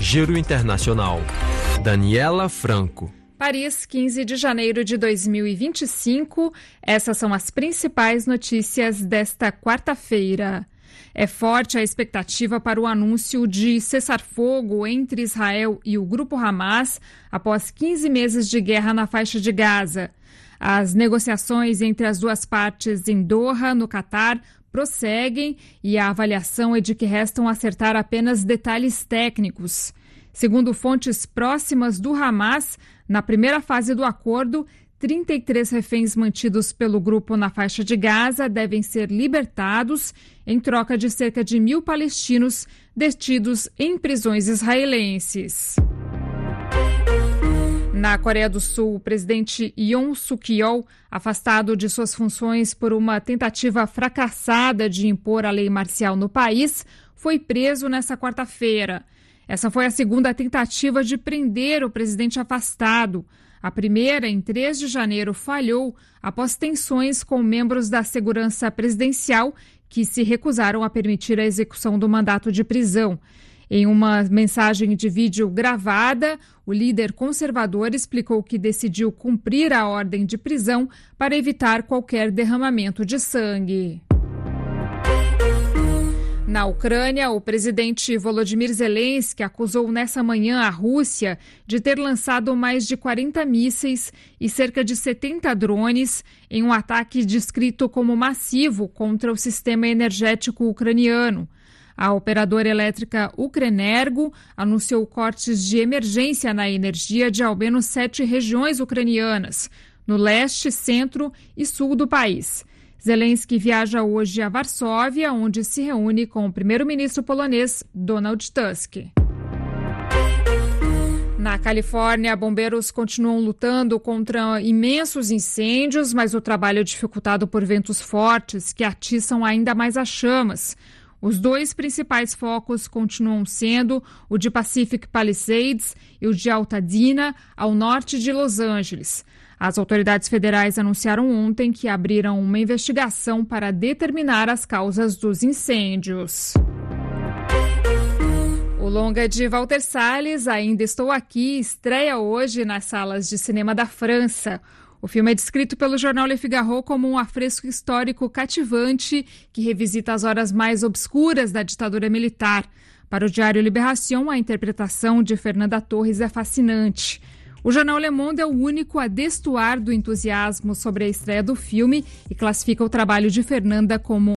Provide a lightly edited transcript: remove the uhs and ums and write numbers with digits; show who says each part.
Speaker 1: Giro Internacional. Daniela Franco.
Speaker 2: Paris, 15 de janeiro de 2025. Essas são as principais notícias desta quarta-feira. É forte a expectativa para o anúncio de cessar-fogo entre Israel e o grupo Hamas após 15 meses de guerra na faixa de Gaza. As negociações entre as duas partes em Doha, no Catar, prosseguem e a avaliação é de que restam acertar apenas detalhes técnicos. Segundo fontes próximas do Hamas, na primeira fase do acordo, 33 reféns mantidos pelo grupo na faixa de Gaza devem ser libertados em troca de cerca de 1.000 palestinos detidos em prisões israelenses. Na Coreia do Sul, o presidente Yoon Suk-yeol, afastado de suas funções por uma tentativa fracassada de impor a lei marcial no país, foi preso nesta quarta-feira. Essa foi a segunda tentativa de prender o presidente afastado. A primeira, em 3 de janeiro, falhou após tensões com membros da segurança presidencial que se recusaram a permitir a execução do mandato de prisão. Em uma mensagem de vídeo gravada, o líder conservador explicou que decidiu cumprir a ordem de prisão para evitar qualquer derramamento de sangue. Na Ucrânia, o presidente Volodymyr Zelensky acusou nessa manhã a Rússia de ter lançado mais de 40 mísseis e cerca de 70 drones em um ataque descrito como massivo contra o sistema energético ucraniano. A operadora elétrica Ukrenergo anunciou cortes de emergência na energia de ao menos 7 regiões ucranianas, no leste, centro e sul do país. Zelensky viaja hoje a Varsóvia, onde se reúne com o primeiro-ministro polonês Donald Tusk. Na Califórnia, bombeiros continuam lutando contra imensos incêndios, mas o trabalho é dificultado por ventos fortes que atiçam ainda mais as chamas. Os dois principais focos continuam sendo o de Pacific Palisades e o de Altadena, ao norte de Los Angeles. As autoridades federais anunciaram ontem que abriram uma investigação para determinar as causas dos incêndios. O longa de Walter Salles, Ainda Estou Aqui, estreia hoje nas salas de cinema da França. O filme é descrito pelo jornal Le Figaro como um afresco histórico cativante que revisita as horas mais obscuras da ditadura militar. Para o diário Libération, a interpretação de Fernanda Torres é fascinante. O jornal Le Monde é o único a destoar do entusiasmo sobre a estreia do filme e classifica o trabalho de Fernanda como